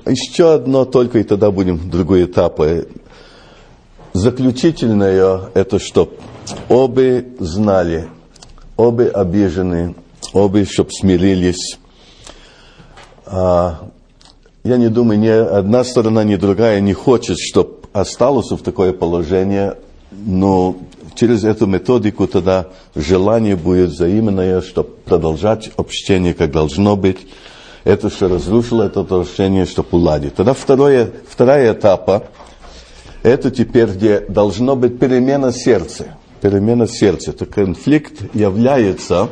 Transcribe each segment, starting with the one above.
Еще одно только, и тогда будем в другой этап. Заключительное – это что обе знали, обе обижены, обе, чтоб смирились. Я не думаю, ни одна сторона, ни другая не хочет, чтобы осталось в такое положение, но через эту методику тогда желание будет взаимное, чтобы продолжать общение, как должно быть. Это, что разрушило это отношение, чтобы уладить. Тогда вторая этапа, это теперь, где должно быть перемена сердца. Перемена сердца. Это конфликт является,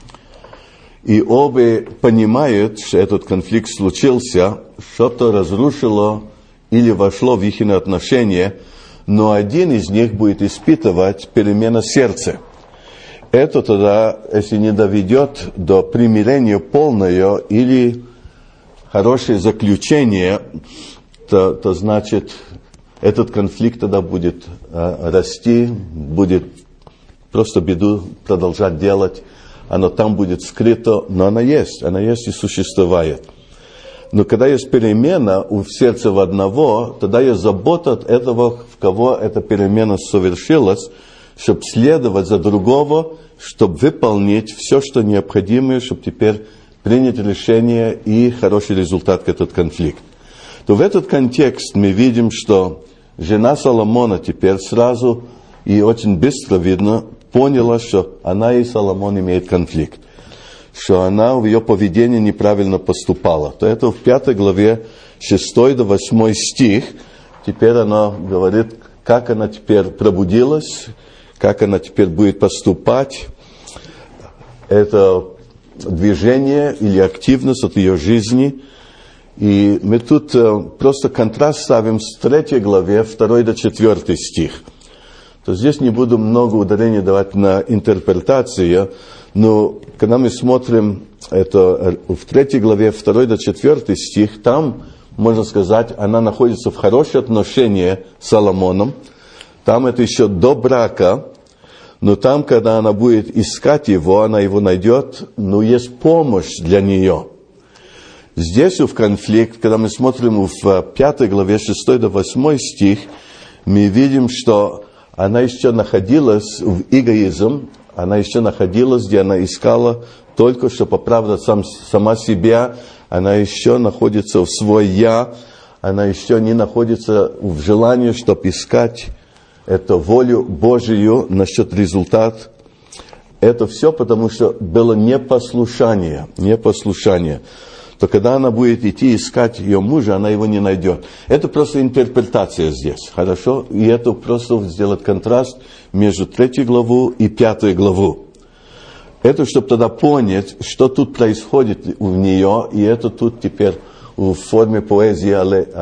и оба понимают, что этот конфликт случился, что-то разрушило или вошло в их отношения, но один из них будет испытывать перемену сердца. Это тогда, если не доведет до примирения полного или хорошее заключение, то значит, этот конфликт тогда будет расти, будет просто беду продолжать делать. Оно там будет скрыто, но оно есть и существует. Но когда есть перемена у сердца в одного, тогда есть забота от этого, в кого эта перемена совершилась, чтобы следовать за другого, чтобы выполнить все, что необходимо, чтобы теперь принять решение и хороший результат к этот конфликт. То в этот контекст мы видим, что жена Соломона теперь сразу и очень быстро видно поняла, что она и Соломон имеют конфликт, что она в ее поведении неправильно поступала. То это в 5 главе 6 до 8 стих. Теперь она говорит, как она теперь пробудилась, как она теперь будет поступать. Это движение или активность от ее жизни. И мы тут просто контраст ставим с 3 главе 2 до 4 стих. То здесь не буду много ударений давать на интерпретацию, но когда мы смотрим это в 3 главе 2 до 4 стих, там, можно сказать, она находится в хороших отношениях с Соломоном. Там это еще до брака, но там, когда она будет искать его, она его найдет, но есть помощь для нее. Здесь в конфликт, когда мы смотрим в 5 главе 6 до 8 стих, мы видим, что она еще находилась в эгоизм, она еще находилась, где она искала только что поправить сама себя, она еще находится в свой «я», она еще не находится в желании, чтобы искать эту волю Божию насчет результата. Это все потому, что было непослушание. То когда она будет идти искать ее мужа, она его не найдет. Это просто интерпретация здесь, хорошо? И это просто сделать контраст между 3 главу и 5 главу. Это, чтобы тогда понять, что тут происходит в нее, и это тут теперь в форме поэзии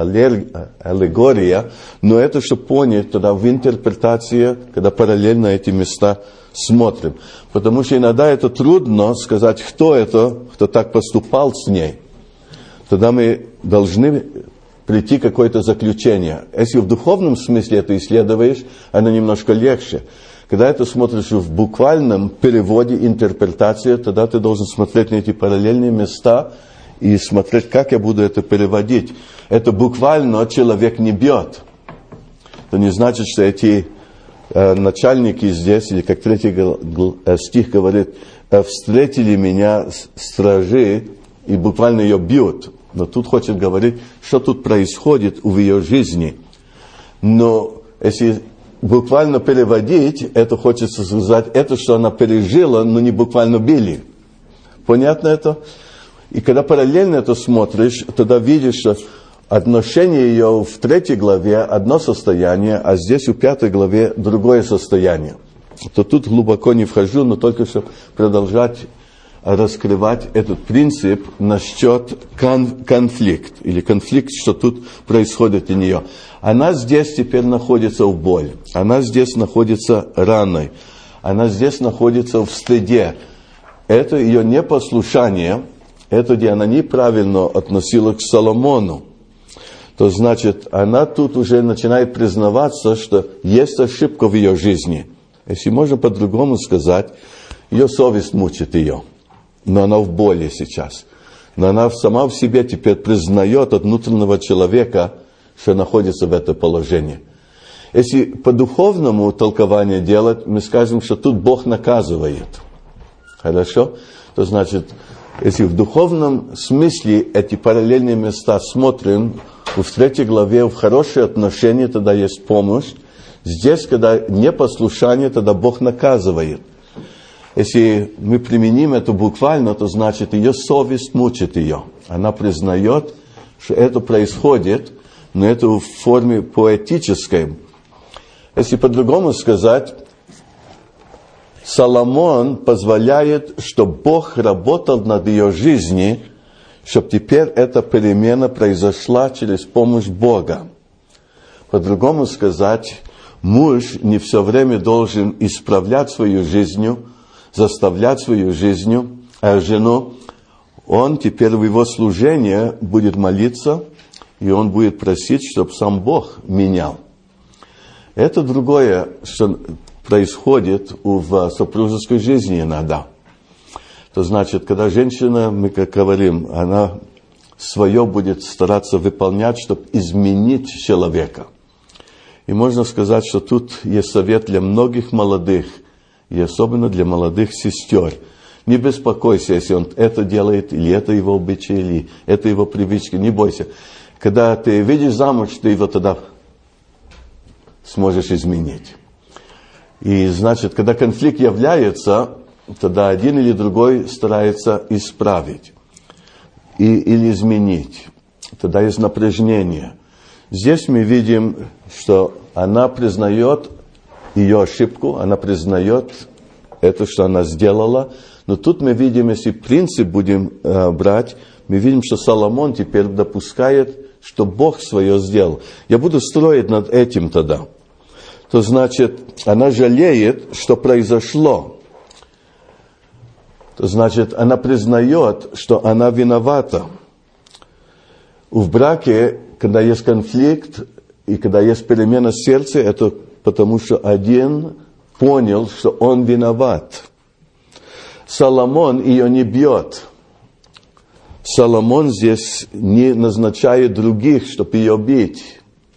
аллегория, но это, чтобы понять тогда в интерпретации, когда параллельно эти места смотрим. Потому что иногда это трудно сказать, кто это, кто так поступал с ней. Тогда мы должны прийти к какое-то заключение. Если в духовном смысле это исследуешь, оно немножко легче. Когда это смотришь в буквальном переводе, интерпретации, тогда ты должен смотреть на эти параллельные места и смотреть, как я буду это переводить. Это буквально человек не бьет. Это не значит, что эти начальники здесь, или как 3 стих говорит, встретили меня стражи и буквально ее бьют. Но тут хочет говорить, что тут происходит в ее жизни. Но если буквально переводить, это хочется сказать, это, что она пережила, но не буквально били. Понятно это? И когда параллельно это смотришь, тогда видишь, что отношение ее в 3 главе одно состояние, а здесь в 5 главе другое состояние. То тут глубоко не вхожу, но только чтобы продолжать раскрывать этот принцип насчет конфликт, или конфликт, что тут происходит у нее. Она здесь теперь находится в боли, она здесь находится раной, она здесь находится в стыде. Это ее непослушание, это где она неправильно относилась к Соломону. То значит, она тут уже начинает признаваться, что есть ошибка в ее жизни. Если можно по-другому сказать, ее совесть мучит ее. Но она в боли сейчас. Но она сама в себе теперь признает от внутреннего человека, что находится в этом положении. Если по духовному толкованию делать, мы скажем, что тут Бог наказывает. Хорошо? То значит, если в духовном смысле эти параллельные места смотрим, в 3 главе в хорошие отношения тогда есть помощь. Здесь, когда непослушание, тогда Бог наказывает. Если мы применим это буквально, то значит, ее совесть мучит ее. Она признает, что это происходит, но это в форме поэтической. Если по-другому сказать, Соломон позволяет, чтобы Бог работал над ее жизнью, чтобы теперь эта перемена произошла через помощь Бога. По-другому сказать, муж не все время должен исправлять свою жизнь, заставлять свою жизнь, а жену, он теперь в его служении будет молиться, и он будет просить, чтобы сам Бог менял. Это другое, что происходит в супружеской жизни иногда. То значит, когда женщина, мы как говорим, она свое будет стараться выполнять, чтобы изменить человека. И можно сказать, что тут есть совет для многих молодых, и особенно для молодых сестер. Не беспокойся, если он это делает, или это его обычай, или это его привычки, не бойся. Когда ты видишь замуж, ты его тогда сможешь изменить. И значит, когда конфликт является, тогда один или другой старается исправить или изменить. Тогда есть напряжение. Здесь мы видим, что она признает ее ошибку, она признает это, что она сделала. Но тут мы видим, если принцип будем брать, мы видим, что Соломон теперь допускает, что Бог свое сделал. Я буду строить над этим тогда. То значит, она жалеет, что произошло. То значит, она признает, что она виновата. В браке, когда есть конфликт и когда есть перемена сердца, это потому что один понял, что он виноват. Соломон ее не бьет. Соломон здесь не назначает других, чтобы ее бить.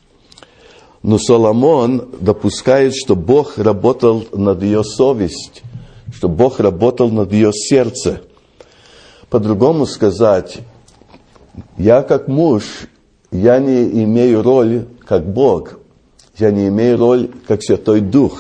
Но Соломон допускает, что Бог работал над ее совестью, что Бог работал над ее сердцем. По-другому сказать, я как муж, я не имею роли как Бог, я не имею роли как Святой Дух.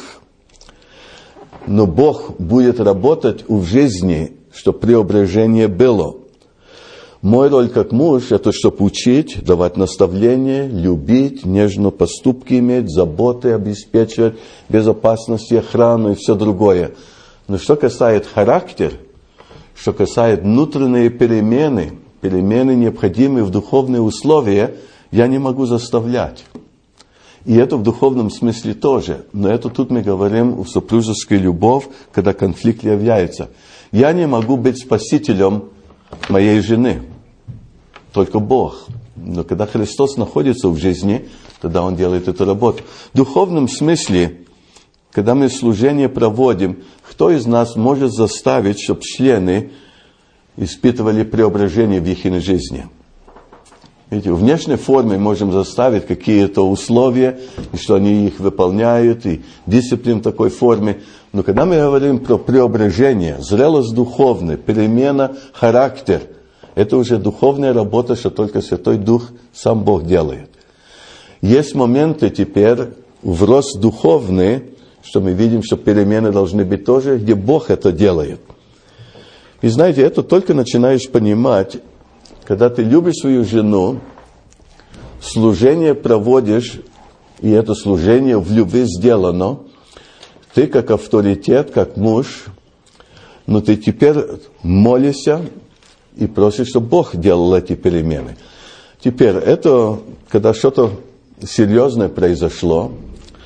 Но Бог будет работать в жизни, чтобы преображение было. Мой роль как муж – это чтобы учить, давать наставления, любить, нежно поступки иметь, заботы обеспечивать, безопасность, охрану и все другое. Но что касается характера, что касается внутренней перемены, необходимые в духовные условия, я не могу заставлять. И это в духовном смысле тоже. Но это тут мы говорим в супружеской любовь, когда конфликт является. Я не могу быть спасителем моей жены. Только Бог. Но когда Христос находится в жизни, тогда Он делает эту работу. В духовном смысле, когда мы служение проводим, кто из нас может заставить, чтобы члены испытывали преображение в их жизни? Видите, в внешней форме можем заставить какие-то условия, и что они их выполняют, и дисциплин в такой форме. Но когда мы говорим про преображение, зрелость духовная, перемена характера, это уже духовная работа, что только Святой Дух, сам Бог делает. Есть моменты теперь в рост духовный, что мы видим, что перемены должны быть тоже, где Бог это делает. И знаете, это только начинаешь понимать, когда ты любишь свою жену, служение проводишь, и это служение в любви сделано, ты как авторитет, как муж, но ты теперь молишься и просишь, чтобы Бог делал эти перемены. Теперь, это, когда что-то серьезное произошло,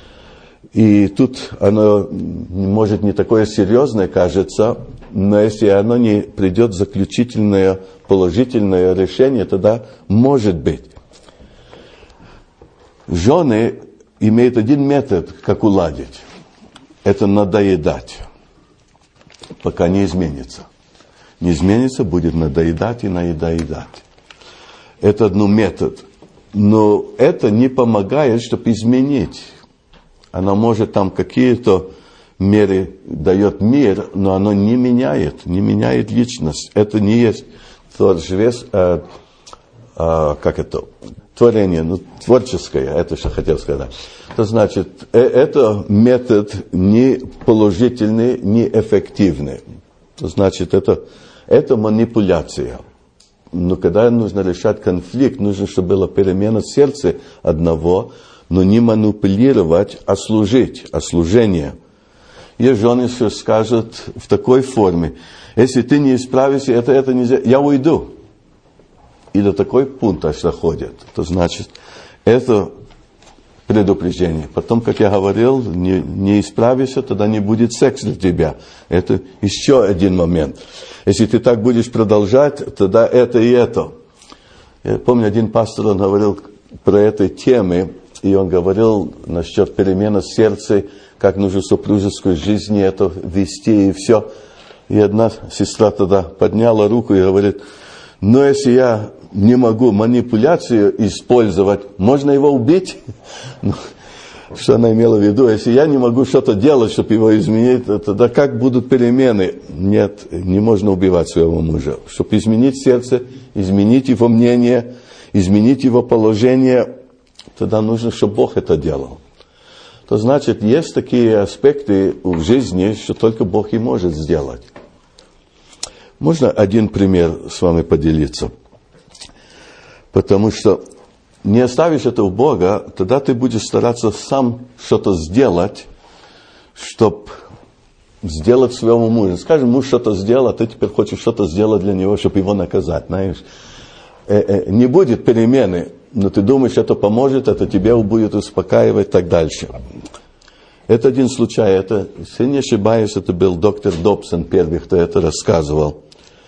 и тут оно, может, не такое серьезное кажется, но если оно не придет в заключительное положительное решение, тогда может быть. Жены имеют один метод, как уладить. Это надоедать, пока не изменится. не изменится, будет надоедать и наедать. Это один метод. Но это не помогает, чтобы изменить. Она может там какие-то меры дает мир, но оно не меняет личность. Это не есть творение, творческое, это что хотел сказать. Это значит, это метод не положительный, не эффективный. Это значит, это манипуляция. Но когда нужно решать конфликт, нужно, чтобы была перемена сердца одного, но не манипулировать, а служить, а служение. Есть жены, что скажут в такой форме: если ты не исправишься, это нельзя, я уйду. И до такой пункт аж доходит. Это значит, это предупреждение. Потом, как я говорил, не исправишься, тогда не будет секса для тебя. Это еще один момент. Если ты так будешь продолжать, тогда это и это. Я помню, один пастор, он говорил про этой темы, и он говорил насчет перемены сердца, как нужно в супружеской жизни это вести и все. И одна сестра тогда подняла руку и говорит: но если я не могу манипуляцию использовать, можно его убить? Что она имела в виду? Если я не могу что-то делать, чтобы его изменить, тогда как будут перемены? Нет, не можно убивать своего мужа. Чтобы изменить сердце, изменить его мнение, изменить его положение, тогда нужно, чтобы Бог это делал. То значит, есть такие аспекты в жизни, что только Бог и может сделать. Можно один пример с вами поделиться? Потому что не оставишь это у Бога, тогда ты будешь стараться сам что-то сделать, чтобы сделать своему мужу. Скажем, муж что-то сделал, а ты теперь хочешь что-то сделать для него, чтобы его наказать, знаешь. Не будет перемены, но ты думаешь, это поможет, это тебя будет успокаивать и так дальше. Это один случай, если не ошибаюсь, это был доктор Добсон, первый, кто это рассказывал.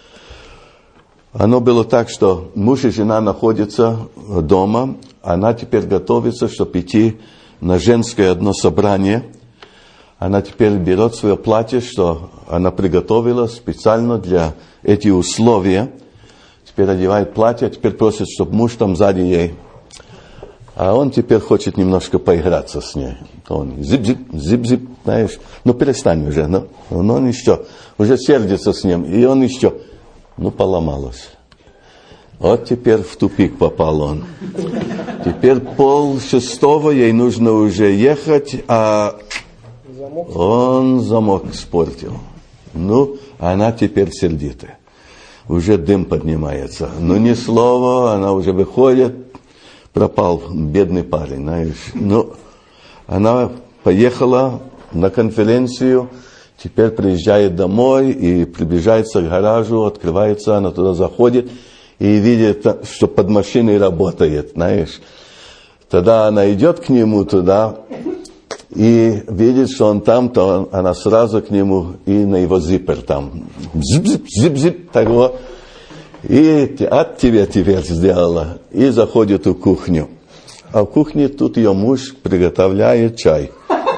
Оно было так, что муж и жена находятся дома, она теперь готовится, чтобы идти на женское одно собрание. Она теперь берет свое платье, что она приготовила специально для этих условий. Теперь одевает платье, теперь просит, чтобы муж там сзади ей. А он теперь хочет немножко поиграться с ней. Он зип-зип, знаешь, перестань уже. Он еще, уже сердится с ним, и он еще... поломалось. Вот теперь в тупик попал он. Теперь 5:30 ей нужно уже ехать, а он замок испортил. Она теперь сердитая. Уже дым поднимается. Ни слова, она уже выходит. Пропал бедный парень, знаешь. Она поехала на конференцию. Теперь приезжает домой и приближается к гаражу, открывается, она туда заходит и видит, что под машиной работает, знаешь. Тогда она идет к нему туда и видит, что он там, то она сразу к нему и на его зиппер там. Зип-зип, того. И от тебя теперь сделала. И заходит в кухню. А в кухне тут ее муж приготовляет чай.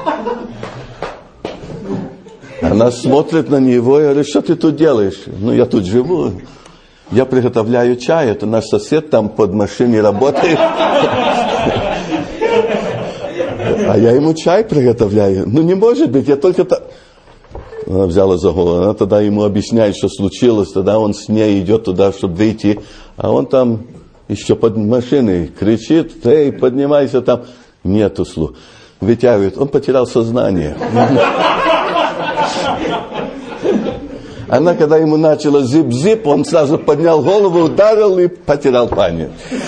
Она смотрит на него и говорит: что ты тут делаешь? Я тут живу. Я приготовляю чай. Это наш сосед там под машиной работает. А я ему чай приготовляю. Не может быть, я только так... Она взяла за голову. Она тогда ему объясняет, что случилось. Тогда он с ней идет туда, чтобы выйти. А он там еще под машиной кричит: эй, поднимайся там. Нету слух. Вытягивает. Он потерял сознание. Она, когда ему начала зип-зип, он сразу поднял голову, ударил и потерял память.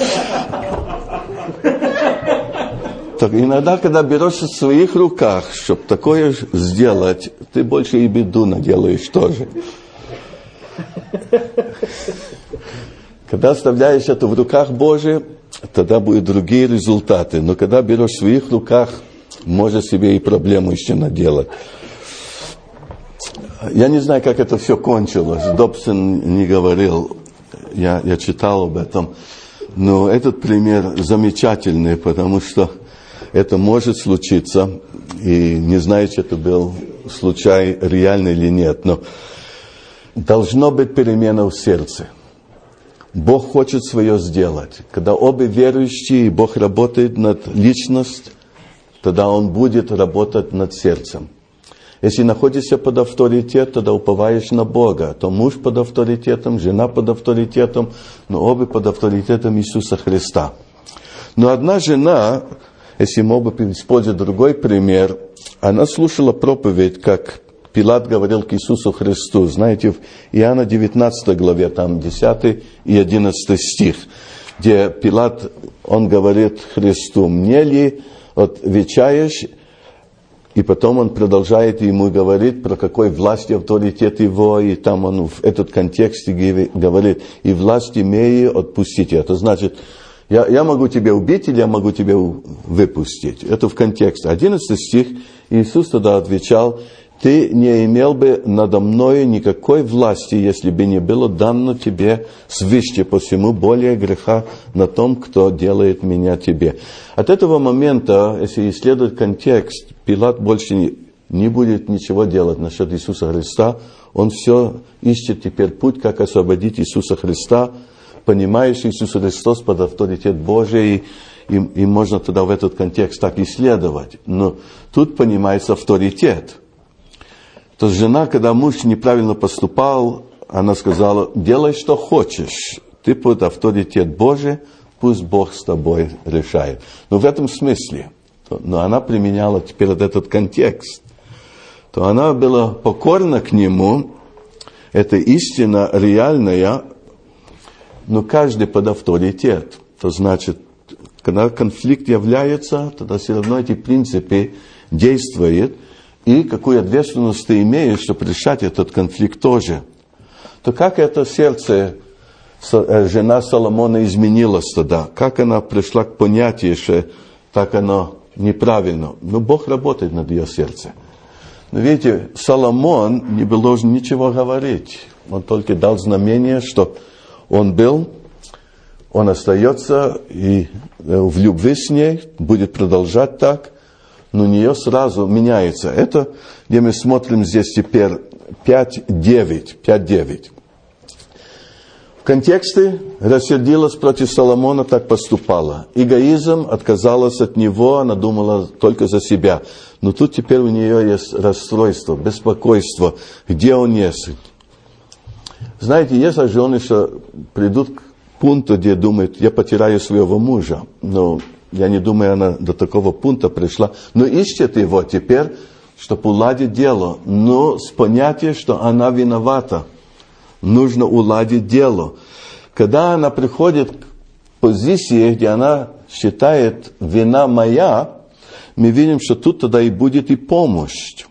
Так иногда, когда берешь в своих руках, чтобы такое сделать, ты больше и беду наделаешь тоже. Когда оставляешь это в руках Божьих, тогда будут другие результаты. Но когда берешь в своих руках, можешь себе и проблему еще наделать. Я не знаю, как это все кончилось. Добсон не говорил, я читал об этом. Но этот пример замечательный, потому что это может случиться. И не знаю, это был случай реальный или нет. Но должно быть перемена в сердце. Бог хочет свое сделать. Когда оба верующие, и Бог работает над личностью, тогда Он будет работать над сердцем. Если находишься под авторитетом, тогда уповаешь на Бога. То муж под авторитетом, жена под авторитетом, но оба под авторитетом Иисуса Христа. Но одна жена, если мы оба используем другой пример, она слушала проповедь, как Пилат говорил к Иисусу Христу. Знаете, в Иоанна 19 главе, там 10 и 11 стих, где Пилат, он говорит Христу: «Мне ли отвечаешь?» И потом он продолжает ему говорить, про какой власть и авторитет его, и там он в этот контексте говорит: «И власть имею отпустить». Это значит, я могу тебя убить или я могу тебя выпустить. Это в контексте. 11 стих, Иисус тогда отвечал: «Ты не имел бы надо мною никакой власти, если бы не было дано тебе свыше, посему более греха на том, кто делает меня тебе». От этого момента, если исследовать контекст, Пилат больше не будет ничего делать насчет Иисуса Христа. Он все ищет теперь путь, как освободить Иисуса Христа, понимая, что Иисус Христос под авторитет Божий, и можно тогда в этот контекст так исследовать. Но тут понимается авторитет. То есть жена, когда муж неправильно поступал, она сказала: «Делай, что хочешь, ты под авторитет Божий, пусть Бог с тобой решает». Но в этом смысле. Но она применяла теперь этот контекст. То она была покорна к нему, это истина реальная, но каждый под авторитет. То значит, когда конфликт является, тогда все равно эти принципы действуют. И какую ответственность ты имеешь, чтобы решать этот конфликт тоже. То как это сердце жена Соломона изменилось тогда? Как она пришла к понятию, что так оно неправильно? Ну, Бог работает над ее сердцем. Но видите, Соломон не должен ничего говорить. Он только дал знамение, что он был, он остается и в любви с ней, будет продолжать так. Но у нее сразу меняется. Это, где мы смотрим здесь теперь 5.9. В контексте рассердилась против Соломона, так поступала. Эгоизм, отказалась от него, она думала только за себя. Но тут теперь у нее есть расстройство, беспокойство. Где он есть? Знаете, есть жены, что придут к пункту, где думают: я потеряю своего мужа. Но я не думаю, она до такого пункта пришла. Но ищет его теперь, чтобы уладить дело. Но с понятием, что она виновата. Нужно уладить дело. Когда она приходит к позиции, где она считает: вина моя, мы видим, что тут тогда и будет и помощь.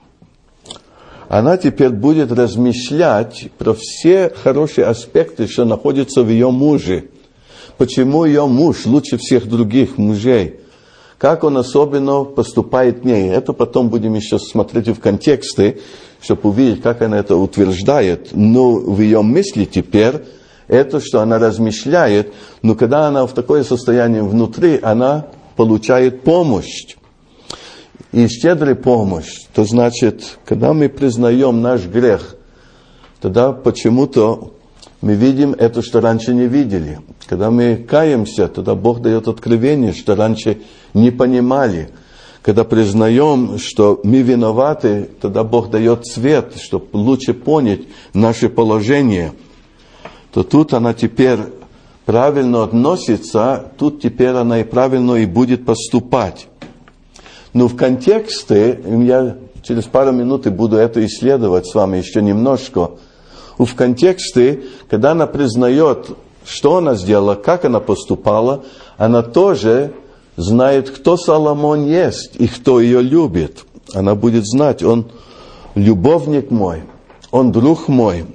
Она теперь будет размышлять про все хорошие аспекты, что находятся в ее муже. Почему ее муж лучше всех других мужей? Как он особенно поступает к ней? Это потом будем еще смотреть в контексте, чтобы увидеть, как она это утверждает. Но в ее мысли теперь это, что она размышляет, но когда она в такое состояние внутри, она получает помощь. И щедрая помощь, то значит, когда мы признаем наш грех, тогда почему-то мы видим это, что раньше не видели. Когда мы каемся, тогда Бог дает откровение, что раньше не понимали. Когда признаем, что мы виноваты, тогда Бог дает свет, чтобы лучше понять наше положение. То тут она теперь правильно относится, тут теперь она и правильно и будет поступать. Но в контексте, я через пару минут буду это исследовать с вами еще немножко. В контексте, когда она признает, что она сделала, как она поступала, она тоже знает, кто Соломон есть и кто ее любит. Она будет знать: он любовник мой, он друг мой,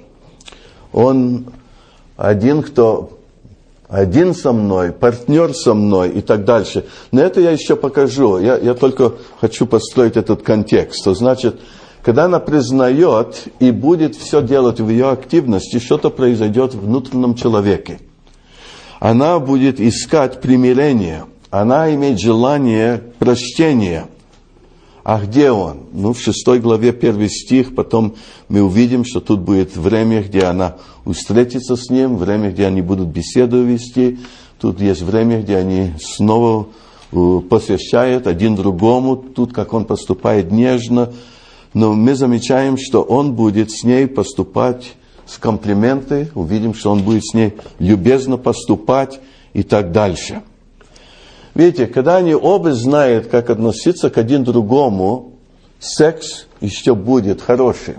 он один со мной, партнер со мной и так дальше. Но это я еще покажу. Я только хочу построить этот контекст. То значит, когда она признает и будет все делать в ее активности, что-то произойдет в внутреннем человеке. Она будет искать примирение. Она имеет желание прощения. А где он? Ну, в 6 главе 1 стих, потом мы увидим, что тут будет время, где она встретится с ним, время, где они будут беседу вести. Тут есть время, где они снова посвящают один другому, тут как он поступает нежно. Но мы замечаем, что он будет с ней поступать с комплименты, увидим, что он будет с ней любезно поступать и так дальше. Видите, когда они оба знают, как относиться к один другому, секс еще будет хороший.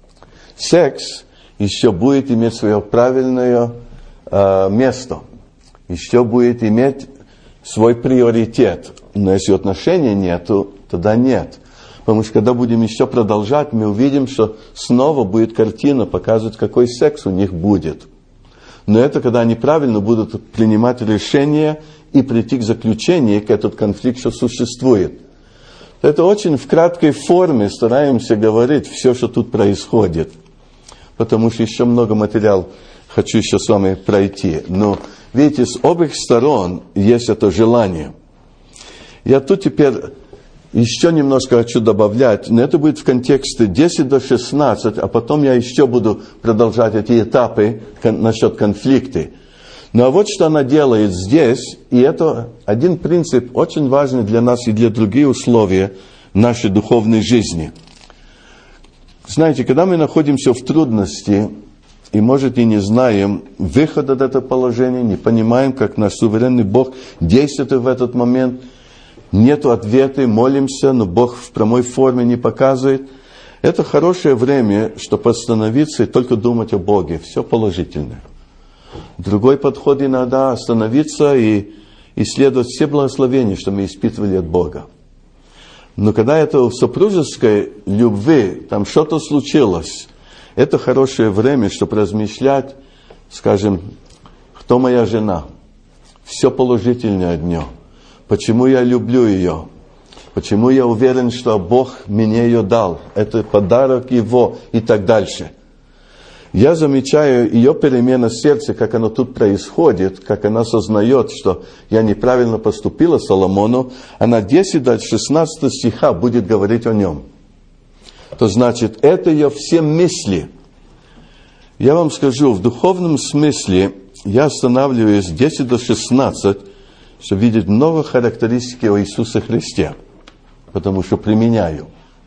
Секс еще будет иметь свое правильное место. Еще будет иметь свой приоритет. Но если отношений нету, тогда нет. Потому что когда будем еще продолжать, мы увидим, что снова будет картина показывать, какой секс у них будет. Но это когда они правильно будут принимать решения и прийти к заключению, к этот конфликт, что существует. Это очень в краткой форме стараемся говорить все, что тут происходит. Потому что еще много материала хочу еще с вами пройти. Но видите, с обеих сторон есть это желание. Я тут теперь еще немножко хочу добавлять, но это будет в контексте 10 до 16, а потом я еще буду продолжать эти этапы насчет конфликта. Ну а вот что она делает здесь, и это один принцип очень важный для нас и для других условий нашей духовной жизни. Знаете, когда мы находимся в трудности, и, может, и не знаем выхода из этого положения, не понимаем, как наш суверенный Бог действует в этот момент, нету ответа, молимся, но Бог в прямой форме не показывает. Это хорошее время, чтобы остановиться и только думать о Боге. Все положительное. Другой подход иногда остановиться и исследовать все благословения, что мы испытывали от Бога. Но когда это в супружеской любви, там что-то случилось, это хорошее время, чтобы размышлять, скажем, кто моя жена? Все положительное от нее. Почему я люблю ее? Почему я уверен, что Бог мне ее дал? Это подарок Его и так дальше. Я замечаю ее перемена сердца, как оно тут происходит, как она сознает, что я неправильно поступила Соломону. Она 10 до 16 стиха будет говорить о нем. То значит, это ее все мысли. Я вам скажу, в духовном смысле я останавливаюсь 10 до 16, чтобы видеть много характеристик о Иисусе Христе, потому что применяю.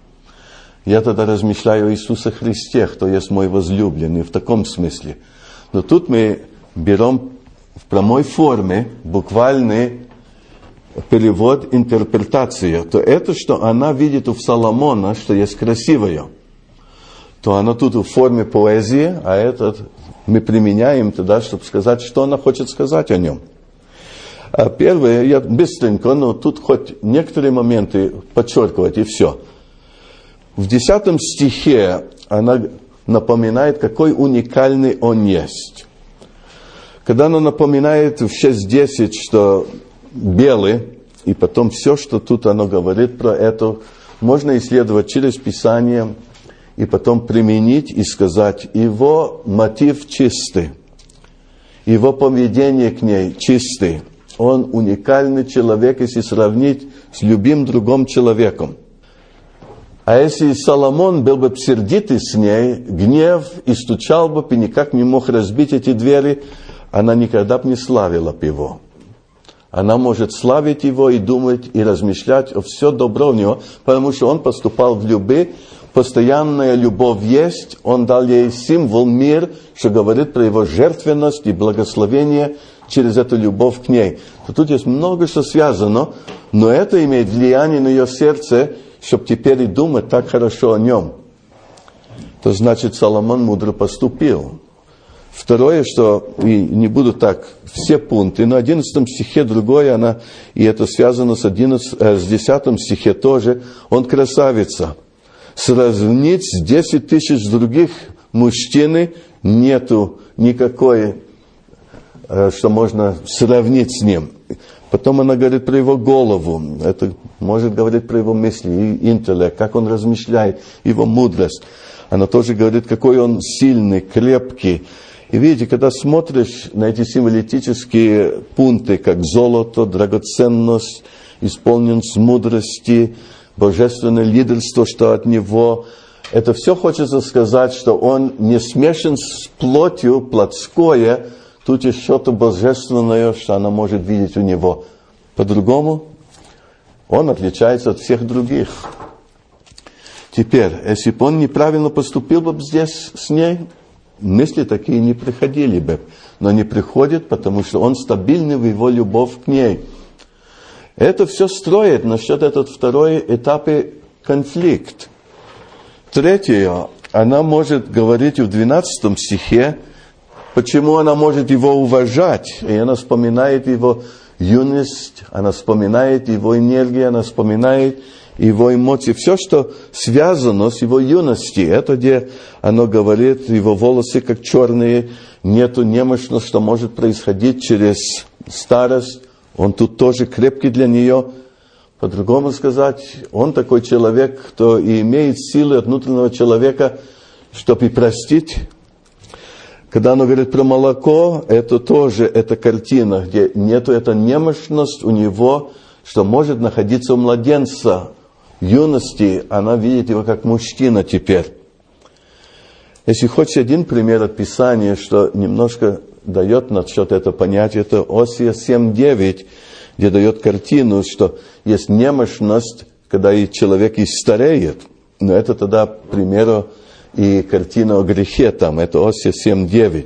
Я тогда размышляю о Иисусе Христе, кто есть мой возлюбленный, в таком смысле. Но тут мы берем в прямой форме буквальный перевод, интерпретация. То это, что она видит у Соломона, что есть красивое, то она тут в форме поэзии, а это мы применяем тогда, чтобы сказать, что она хочет сказать о нем. А первое, я быстренько, но тут хоть некоторые моменты подчеркивать и все. В 10 стихе она напоминает, какой уникальный он есть. Когда она напоминает в 6:10, что белый, и потом все, что тут она говорит про это, можно исследовать через Писание, и потом применить и сказать, его мотив чистый, его поведение к ней чистый. Он уникальный человек, если сравнить с любым другим человеком. А если Соломон был бы сердитый с ней, гнев, и стучал бы, и никак не мог разбить эти двери, она никогда бы не славила бы его. Она может славить его и думать, и размышлять о все добро у него, потому что он поступал в любви, постоянная любовь есть, он дал ей символ, мир, что говорит про его жертвенность и благословение через эту любовь к ней. То тут есть много что связано, но это имеет влияние на ее сердце, чтобы теперь и думать так хорошо о нем. То значит, Соломон мудро поступил. Второе, что, и не буду так все пункты, но в 11 стихе другое, она, и это связано с 10 стихе тоже, он красавица. Сравнить с 10 тысяч других мужчин нету никакой, что можно сравнить с ним. Потом она говорит про его голову, это может говорить про его мысли, и интеллект, как он размышляет, его мудрость. Она тоже говорит, какой он сильный, крепкий. И видите, когда смотришь на эти символические пункты, как золото, драгоценность, исполнен с мудрости, божественное лидерство, что от него. Это все хочется сказать, что он не смешан с плотью, плотское, тут есть что-то божественное, что она может видеть у него. По-другому, он отличается от всех других. Теперь, если бы он неправильно поступил бы здесь с ней, мысли такие не приходили бы. Но не приходят, потому что он стабильный в его любовь к ней. Это все строит насчет этого второй этапа конфликт. Третье, она может говорить в 12 стихе, почему она может его уважать. И она вспоминает его юность, она вспоминает его энергию, она вспоминает его эмоции. Все, что связано с его юностью, это где оно говорит, его волосы как черные, нету немощности, что может происходить через старость. Он тут тоже крепкий для нее. По-другому сказать, он такой человек, кто и имеет силы от внутреннего человека, чтобы и простить. Когда оно говорит про молоко, это тоже эта картина, где нету эта немощность у него, что может находиться у младенца. В юности она видит его как мужчина теперь. Если хочешь один пример от Писания, что немножко дает насчет этого понятия, это Осия 7:9, где дает картину, что есть немощность, когда и человек и стареет. Но это тогда, к примеру, и картина о грехе там, это Осия 7:9.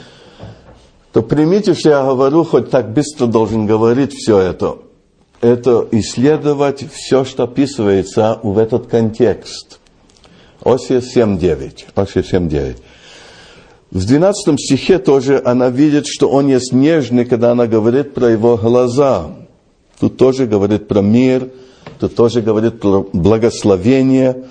То примите, что я говорю, хоть так быстро должен говорить все это. Это исследовать все, что описывается в этот контекст. Осия 7:9. Осия 7:9. В 12 стихе тоже она видит, что он есть нежный, когда она говорит про его глаза. Тут тоже говорит про мир, тут тоже говорит про благословение.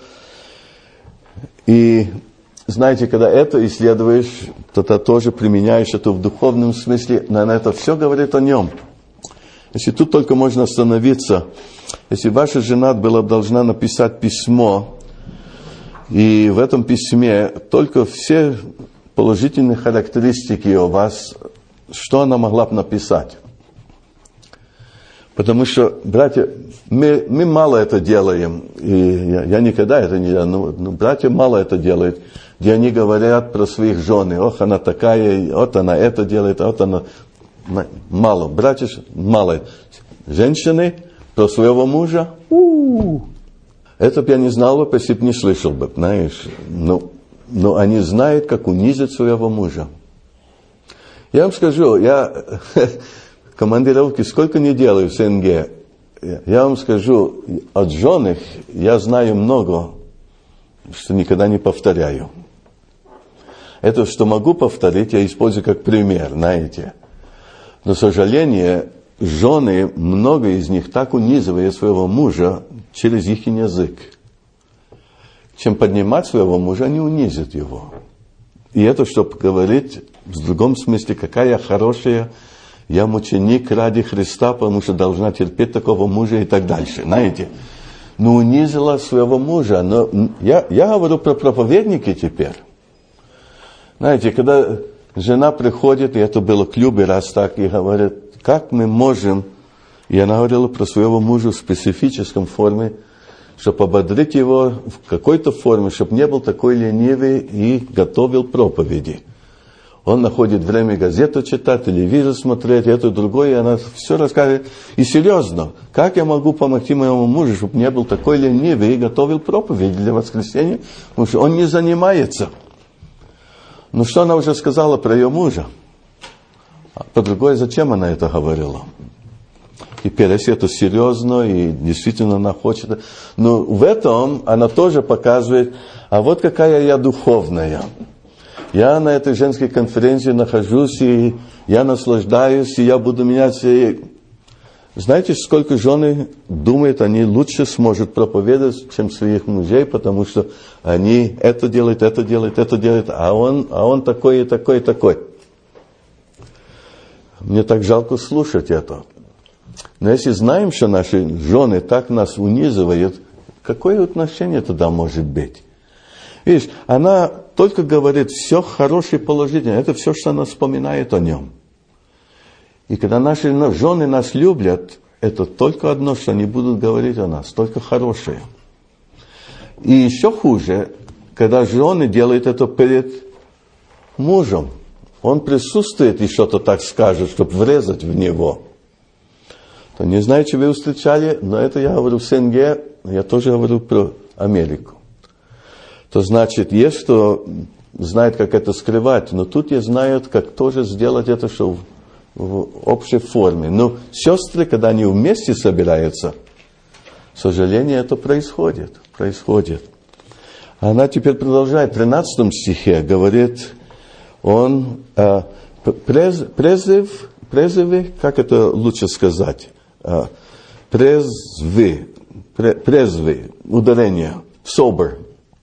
И знаете, когда это исследуешь, то ты тоже применяешь это в духовном смысле, но это все говорит о нем. Если тут только можно остановиться, если ваша жена должна написать письмо, и в этом письме только все положительные характеристики о вас, что она могла бы написать? Потому что, братья, мы мало это делаем, и я никогда это не делаю, но братья мало это делают, где они говорят про своих жен, ох, она такая, вот она это делает, вот она... Мало, братья, мало. Женщины про своего мужа, это бы я не знал бы, если бы не слышал бы, знаешь, но они знают, как унизить своего мужа. Я вам скажу, я командировки сколько не делаю в СНГ, я вам скажу, от жены я знаю много, что никогда не повторяю. Это, что могу повторить, я использую как пример, знаете. Но, к сожалению, жены, много из них так унизывают своего мужа через их язык. Чем поднимать своего мужа, они унизят его. И это, чтобы говорить в другом смысле, какая я хорошая, я мученик ради Христа, потому что должна терпеть такого мужа и так дальше. Знаете, но унизила своего мужа. Но я говорю про проповедники теперь. Знаете, когда жена приходит, и это было в клубе раз так, и говорит, как мы можем, и она говорила про своего мужа в специфическом форме, чтобы ободрить его в какой-то форме, чтобы не был такой ленивый и готовил проповеди. Он находит время газету читать, телевизор смотреть, это другое, и она все рассказывает. И серьезно, как я могу помочь моему мужу, чтобы не был такой ленивый и готовил проповеди для воскресенья, потому что он не занимается. Ну что она уже сказала про ее мужа? А по-другому, зачем она это говорила? Теперь, если это серьезно и действительно она хочет... Но в этом она тоже показывает, а вот какая я духовная. Я на этой женской конференции нахожусь, и я наслаждаюсь, и я буду меняться. И... Знаете, сколько жены думают, они лучше смогут проповедовать, чем своих мужей, потому что они это делают, а он такой и такой и такой. Мне так жалко слушать это. Но если знаем, что наши жены так нас унизывают, какое отношение тогда может быть? Видишь, она только говорит все хорошее и положительное. Это все, что она вспоминает о нем. И когда наши жены нас любят, это только одно, что они будут говорить о нас, только хорошее. И еще хуже, когда жены делают это перед мужем. Он присутствует и что-то так скажет, чтобы врезать в него. То не знаю, что вы встречали, но это я говорю в СНГ, я тоже говорю про Америку. То значит, есть кто знает, как это скрывать, но тут и знают, как тоже сделать это, что в общей форме. Но сестры, когда они вместе собираются, к сожалению, это происходит. Она теперь продолжает, в 13 стихе говорит, он презывы, как это лучше сказать? Презвы, ударение, sober,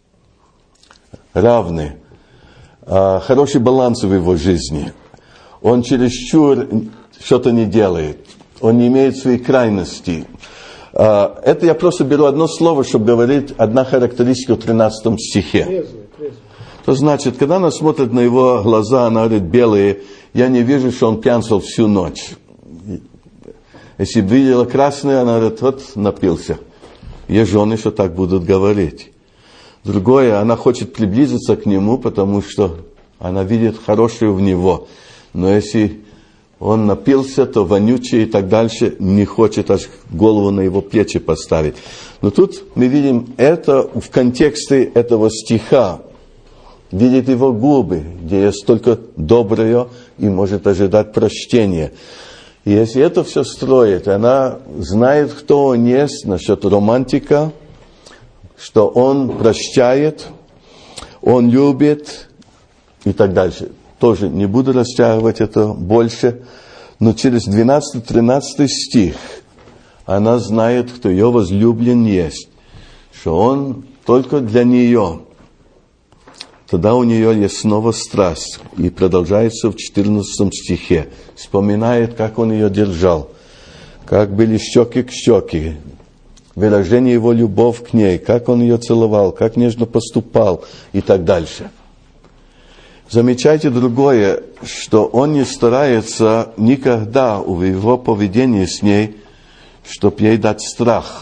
равный, хороший баланс в его жизни. Он чересчур что-то не делает, он не имеет своей крайности. Это я просто беру одно слово, чтобы говорить одна характеристика в 13 стихе. То значит, когда она смотрит на его глаза, она говорит, белые, я не вижу, что он пьянствовал всю ночь. Если бы видела красные, она говорит, вот напился. Есть жены, что так будут говорить. Другое, она хочет приблизиться к нему, потому что она видит хорошее в него. Но если он напился, то вонючий и так дальше, не хочет аж голову на его плечи поставить. Но тут мы видим это в контексте этого стиха. Видит его губы, где есть только доброе и может ожидать прощения. И если это все строит, она знает, кто он есть, насчет романтика, что он прощает, он любит и так дальше. Тоже не буду растягивать это больше, но через 12-13 стих она знает, кто ее возлюблен есть, что он только для нее. Тогда у нее есть снова страсть. И продолжается в 14 стихе. Вспоминает, как он ее держал. Как были щеки к щеке. Выражение его любовь к ней. Как он ее целовал. Как нежно поступал. И так дальше. Замечайте другое, что он не старается никогда в его поведении с ней, чтобы ей дать страх.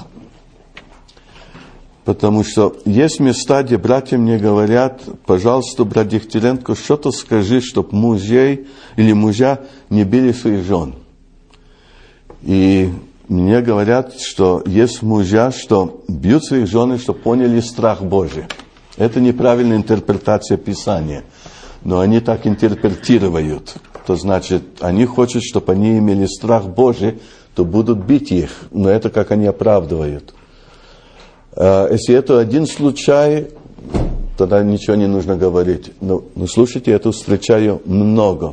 Потому что есть места, где братья мне говорят, пожалуйста, брат Дегтяренко, что-то скажи, чтобы мужей или мужья не били своих жен. И мне говорят, что есть мужья, что бьют своих жен, чтобы поняли страх Божий. Это неправильная интерпретация Писания. Но они так интерпретируют. То значит, они хотят, чтобы они имели страх Божий, то будут бить их. Но это как они оправдывают. Если это один случай, тогда ничего не нужно говорить. Но слушайте, я тут встречаю много.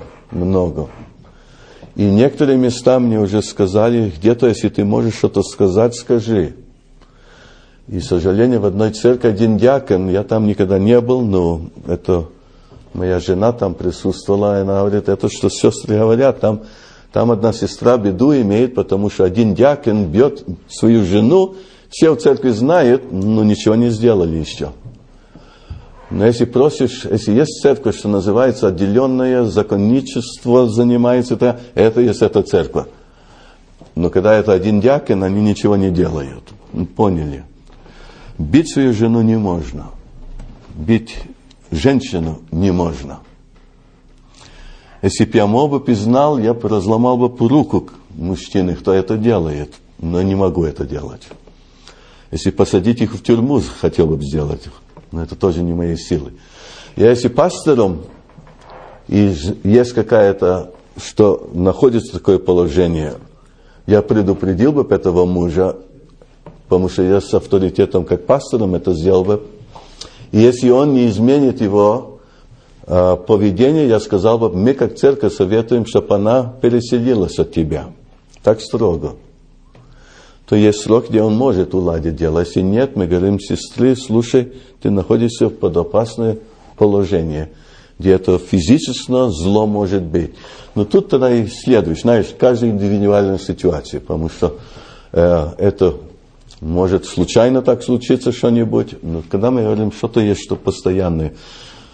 И некоторые места мне уже сказали, где-то, если ты можешь что-то сказать, скажи. И, к сожалению, в одной церкви один диакон, я там никогда не был, но это моя жена там присутствовала, и она говорит, это что сестры говорят, там одна сестра беду имеет, потому что один диакон бьет свою жену, все в церкви знают, но ничего не сделали еще. Но если просишь, если есть церковь, что называется отделенное законничество занимается, это есть эта церковь. Но когда это один диакон, они ничего не делают. Поняли? Бить свою жену не можно. Бить женщину не можно. Если бы я мог бы знал, я бы разломал бы по руку мужчины, кто это делает. Но не могу это делать. Если посадить их в тюрьму, хотел бы сделать. Но это тоже не мои силы. Я если пастором, и есть какая-то, что находится в такое положение, я предупредил бы этого мужа, потому что я с авторитетом как пастором это сделал бы. И если он не изменит его поведение, я сказал бы, мы как церковь советуем, чтобы она переселилась от тебя. Так строго. То есть срок, где он может уладить дело. Если нет, мы говорим, сестры, слушай, ты находишься в подопасное положение, где это физическое зло может быть. Но тут тогда и следуешь, знаешь, каждая индивидуальная ситуация, потому что это может случайно так случиться что-нибудь, но когда мы говорим, что-то есть, что постоянное.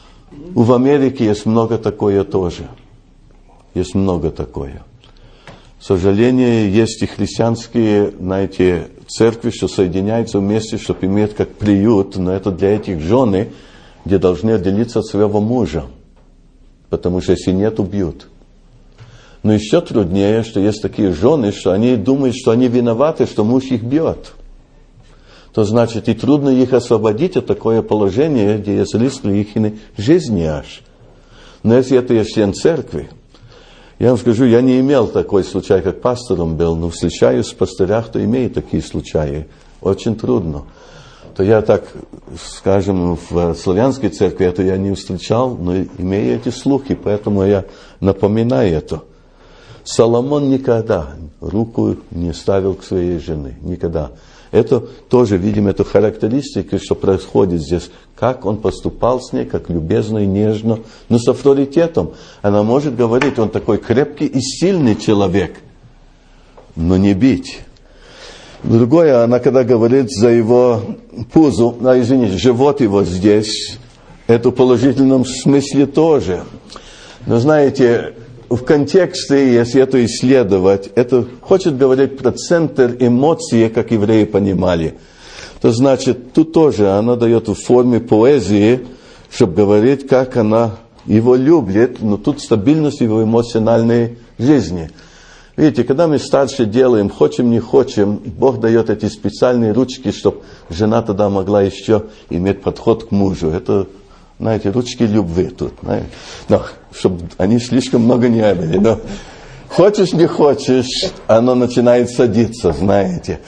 В Америке есть много такое тоже. Есть много такое. К сожалению, есть и христианские, знаете, церкви, что соединяются вместе, чтобы иметь как приют, но это для этих жены, где должны отделиться от своего мужа. Потому что если нет, убьют. Но еще труднее, что есть такие жены, что они думают, что они виноваты, что муж их бьет. То значит, и трудно их освободить от такое положение, где есть риск их жизни аж. Но если это есть член церкви, я вам скажу, я не имел такой случай, как пастором был, но встречаюсь с пастырях, кто имеет такие случаи. Очень трудно. То я так, скажем, в славянской церкви это я не встречал, но имею эти слухи, поэтому я напоминаю это. Соломон никогда руку не ставил к своей жене. Никогда. Это тоже, видим, это характеристика, что происходит здесь. Как он поступал с ней, как любезно и нежно, но с авторитетом. Она может говорить, он такой крепкий и сильный человек, но не бить. Другое, она когда говорит за его пузу, живот его здесь, это в положительном смысле тоже. Но знаете, в контексте, если это исследовать, это хочет говорить про центр эмоций, как евреи понимали. То значит, тут тоже она дает в форме поэзии, чтобы говорить, как она его любит, но тут стабильность его эмоциональной жизни. Видите, когда мы старше делаем, хочем, не хочем, Бог дает эти специальные ручки, чтобы жена тогда могла еще иметь подход к мужу. Это, знаете, ручки любви тут. Знаете? Но, чтобы они слишком много не были. Но хочешь, не хочешь, оно начинает садиться, знаете.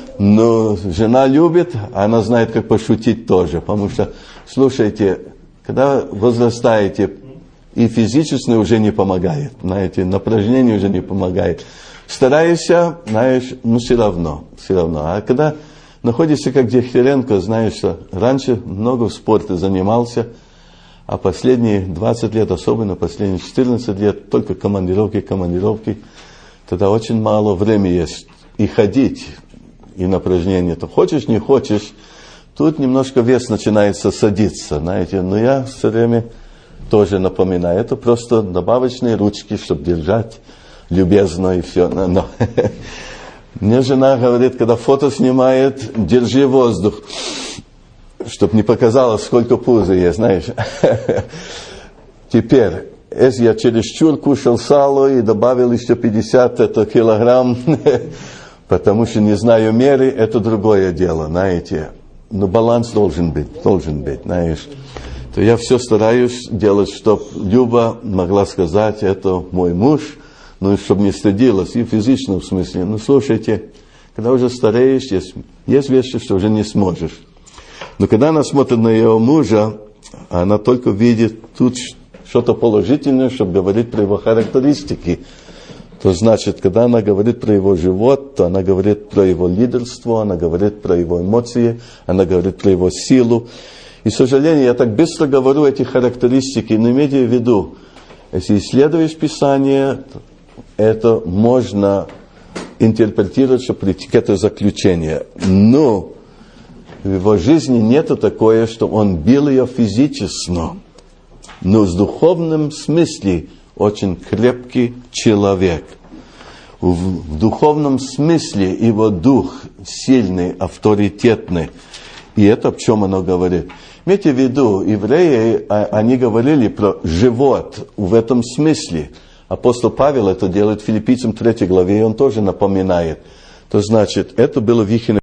Но жена любит, она знает, как пошутить тоже. Потому что, слушайте, когда возрастаете, и физически уже не помогает, знаете, напряжение уже не помогает. Стараешься, знаешь, ну все равно. А когда находишься как Дехтеренко, знаешь, что раньше много в спорте занимался, а последние 20 лет, особенно последние 14 лет, только командировки, тогда очень мало времени есть. И ходить, и напряжение. То хочешь, не хочешь, тут немножко вес начинается садиться, знаете. Но я все время тоже напоминаю, это просто добавочные ручки, чтобы держать любезно и все. Но мне жена говорит, когда фото снимает, держи воздух, чтобы не показалось, сколько пуза есть, знаешь. Теперь, если я чересчур кушал сало и добавил еще 50 килограмм, потому что не знаю меры, это другое дело, знаете. Но баланс должен быть, знаешь. То я все стараюсь делать, чтобы Люба могла сказать, это мой муж, ну и чтобы не стыдилась, и в физическом смысле. Ну, слушайте, когда уже стареешь, есть вещи, что уже не сможешь. Но когда она смотрит на ее мужа, она только видит тут что-то положительное, чтобы говорить про его характеристики. То значит, когда она говорит про его живот, то она говорит про его лидерство, она говорит про его эмоции, она говорит про его силу. И, к сожалению, я так быстро говорю эти характеристики, но имейте в виду, если исследуешь Писание, это можно интерпретировать, чтобы прийти к этому заключению. Но в его жизни нету такое, что он бил ее физически, но в духовном смысле очень крепкий человек. В духовном смысле его дух сильный, авторитетный. И это о чем оно говорит. Имейте в виду, евреи, они говорили про живот в этом смысле. Апостол Павел это делает в Филиппийцам 3 главе, и он тоже напоминает. То значит, это было в их